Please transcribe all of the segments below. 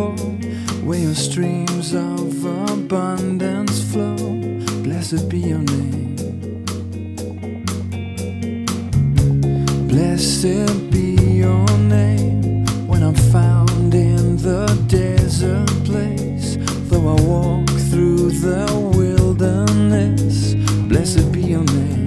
shore where your streams of abundance flow. Blessed be your name. Blessed be your name when I'm found in the desert place. Though I walk through the wilderness, blessed be your name.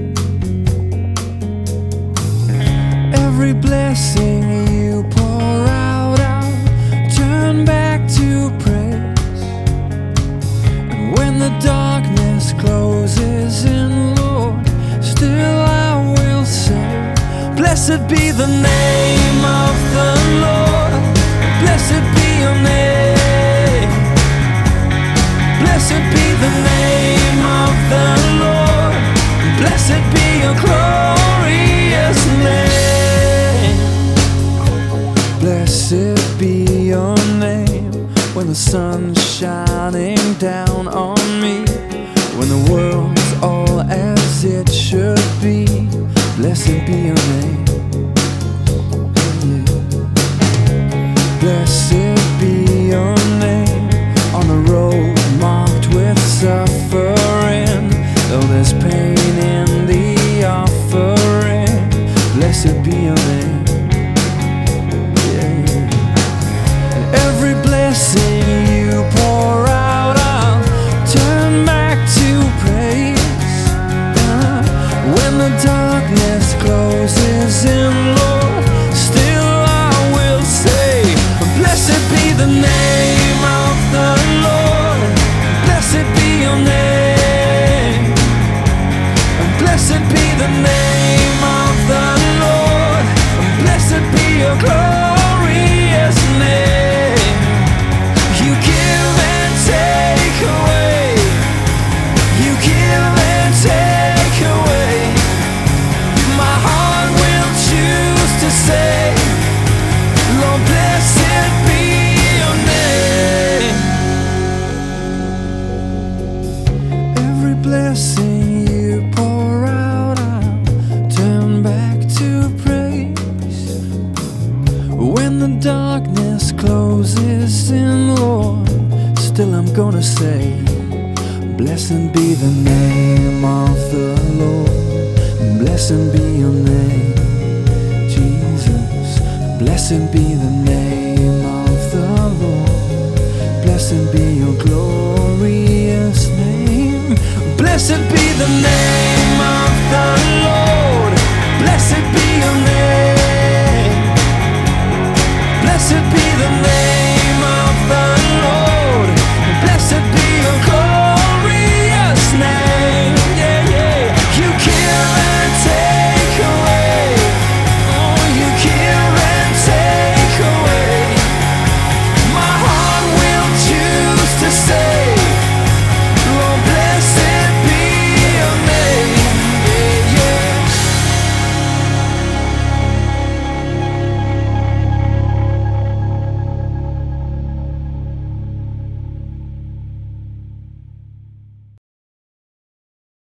Every blessing you pour out, I'll turn back to praise. And when the darkness closes in, Lord, still I will say, blessed be the name of the Lord. Blessed be your name. Blessed be the name of the Lord. Blessed be your glorious name. Blessed be your name when the sun's shining down on me, when the world's all as it should be. Blessed be your name. Blessed be your name on the road marked with suffering. Though there's pain in the offering, blessed be your name. And every blessing you pour out, I'll turn back to praise. When the darkness closes in, Lord, still I will say, blessed be the name of the Lord. Blessed be your name. Blessed be the name of the Lord. Blessed be your glorious name. You give and take away. You give and take away. My heart will choose to say, Lord, blessed be your name. Every blessing you pour out, I'll turn back to praise. When the darkness closes in, Lord, still I'm gonna say, blessed be the name of the Lord. Blessed be your name, Jesus. Blessed be the name